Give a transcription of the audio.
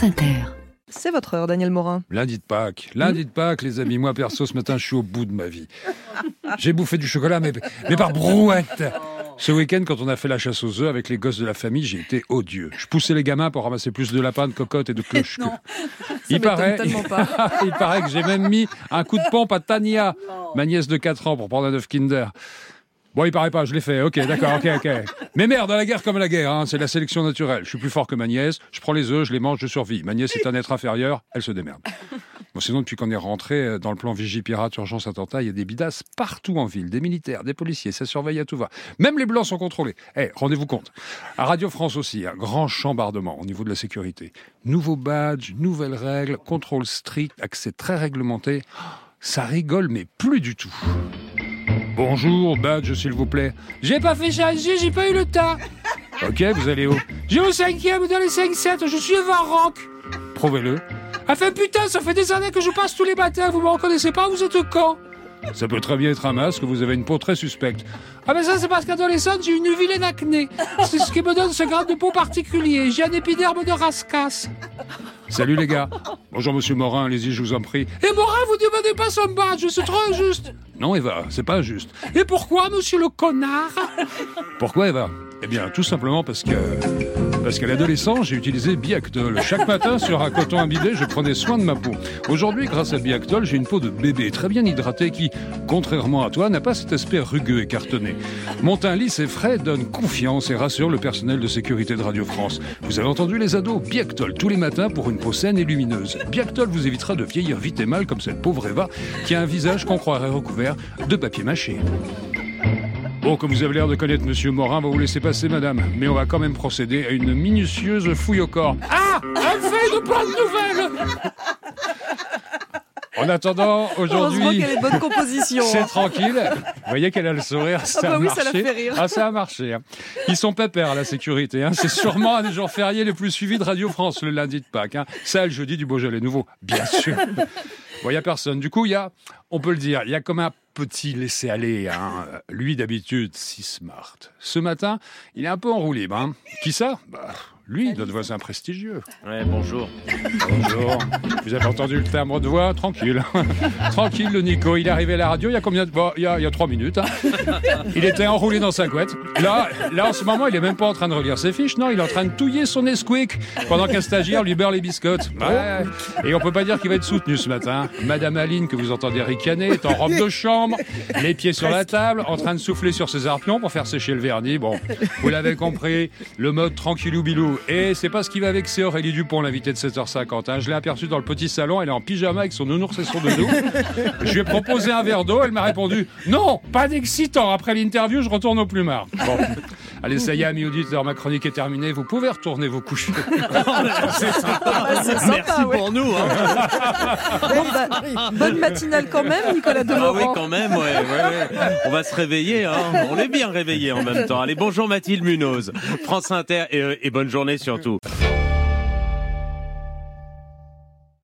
France Inter. C'est votre heure, Daniel Morin. Lundi de Pâques, les amis. Moi, perso, ce matin, je suis au bout de ma vie. J'ai bouffé du chocolat, mais par brouette. Ce week-end, quand on a fait la chasse aux œufs avec les gosses de la famille, j'ai été odieux. Je poussais les gamins pour ramasser plus de lapins, de cocottes et de cloches. Il paraît que j'ai même mis un coup de pompe à Tania, ma nièce de 4 ans, pour prendre un œuf Kinder. Bon, il paraît pas, je l'ai fait. Ok, d'accord, ok. Mais merde, à la guerre comme à la guerre, hein, c'est la sélection naturelle. Je suis plus fort que ma nièce, je prends les œufs, je les mange, je survis. Ma nièce est un être inférieur, elle se démerde. Bon, sinon, depuis qu'on est rentré dans le plan Vigipirate Urgence Attentat, il y a des bidasses partout en ville, des militaires, des policiers, ça surveille à tout va. Même les blancs sont contrôlés. Rendez-vous compte. À Radio France aussi, un grand chambardement au niveau de la sécurité. Nouveaux badges, nouvelles règles, contrôle strict, accès très réglementé. Ça rigole, mais plus du tout. Bonjour, badge, s'il vous plaît. J'ai pas fait changer, j'ai pas eu le temps. Ok, vous allez où? J'ai au 5e dans les 5-7, je suis Varank. Prouvez-le. Enfin putain, ça fait des années que je passe tous les matins, vous me reconnaissez pas, vous êtes quand? Ça peut très bien être un masque, vous avez une peau très suspecte. Ah mais ça c'est parce qu'adolescente j'ai une vilaine acné. C'est ce qui me donne ce grade de peau particulier. J'ai un épiderme de rascasse. Salut les gars. Bonjour monsieur Morin, allez-y, je vous en prie. Et Morin, vous demandez pas son badge, c'est trop injuste. Non Eva, c'est pas injuste. Et pourquoi monsieur le connard? Pourquoi Eva? Eh bien tout simplement parce qu'à l'adolescence, j'ai utilisé Biactol. Chaque matin, sur un coton imbibé, je prenais soin de ma peau. Aujourd'hui, grâce à Biactol, j'ai une peau de bébé très bien hydratée qui, contrairement à toi, n'a pas cet aspect rugueux et cartonné. Mon teint lisse et frais donne confiance et rassure le personnel de sécurité de Radio France. Vous avez entendu les ados? Biactol tous les matins pour une peau saine et lumineuse. Biactol vous évitera de vieillir vite et mal comme cette pauvre Eva qui a un visage qu'on croirait recouvert de papier mâché. Bon, comme vous avez l'air de connaître Monsieur Morin, on va vous laisser passer, madame. Mais on va quand même procéder à une minutieuse fouille au corps. Ah! Elle fait de bonnes nouvelles! En attendant, aujourd'hui... Heureusement qu'elle est de bonne composition. C'est tranquille. Vous voyez qu'elle a le sourire, ça a marché. Ça l'a fait rire. Ah, ça a marché. Hein. Ils sont pépères à la sécurité. Hein. C'est sûrement un des jours fériés les plus suivis de Radio France, le lundi de Pâques. Hein. Ça, le jeudi du Beaujolais nouveau, bien sûr. Bon, il n'y a personne. Du coup, on peut le dire, il y a comme un petit laisser-aller. Hein. Lui, d'habitude, si smart. Ce matin, il est un peu enroulé. Hein. Qui ça? Lui, notre voisin prestigieux. Ouais, bonjour. Bonjour. Vous avez entendu le timbre de voix? Tranquille. Tranquille, le Nico. Il est arrivé à la radio il y a combien de... il y a 3 minutes. Hein. Il était enroulé dans sa couette. Là, en ce moment, il est même pas en train de relire ses fiches. Non, il est en train de touiller son Nesquik pendant qu'un stagiaire lui beurre les biscottes. Ouais. Et on peut pas dire qu'il va être soutenu ce matin. Madame Aline, que vous entendez ricaner, est en robe de chambre, les pieds sur la table, en train de souffler sur ses arpions pour faire sécher le vernis. Bon, vous l'avez compris, le mode tranquillou-bilou. Et c'est pas ce qui va vexer Aurélie Dupont, l'invitée de 7h50. Hein. Je l'ai aperçue dans le petit salon, elle est en pyjama avec son nounours et son doudou. Je lui ai proposé un verre d'eau, elle m'a répondu « Non, pas d'excitant, après l'interview, je retourne au plumard. » Bon, allez, ça y est, amis auditeurs, ma chronique est terminée, vous pouvez retourner vous coucher. C'est sympa. Merci pour nous. Hein. Bonne matinale quand même, Nicolas Demorand. Ah oui, quand même, ouais. On va se réveiller, hein. On est bien réveillés en même temps. Allez, bonjour Mathilde Munoz, France Inter et bonne journée surtout.